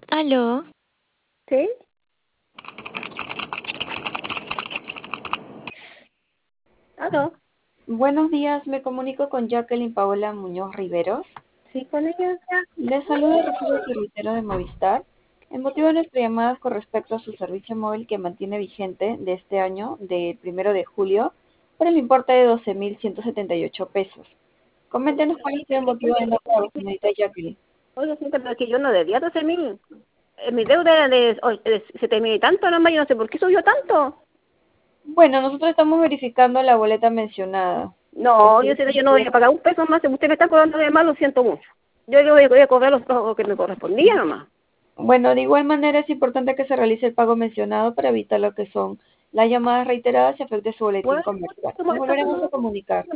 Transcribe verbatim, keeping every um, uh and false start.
¿Aló? ¿Sí? ¿Aló? Buenos días, me comunico con Jacqueline Paola Muñoz Riveros. ¿Sí con ella? Les saluda Rocío Servitero de Movistar. El motivo de nuestra llamada es con respecto a su servicio móvil que mantiene vigente de este año, del primero de julio, por el importe de doce mil ciento setenta y ocho pesos. Coméntenos cuál ha sido el motivo de no pago, señorita Jacqueline. Oye, sí, pero es que yo no debía doce mil. Eh, Mi deuda era de, o- de siete mil y tanto nomás, yo no sé por qué subió tanto. Bueno, nosotros estamos verificando la boleta mencionada. No, yo sé, yo no voy a pagar un peso más. Si usted me está cobrando de más, lo siento mucho. Yo le voy, voy a cobrar los lo que me correspondía nomás. Bueno, de igual manera es importante que se realice el pago mencionado para evitar lo que son las llamadas reiteradas y afecte su boletín Bueno, comercial. ¿cómo Nos está? volveremos a comunicar.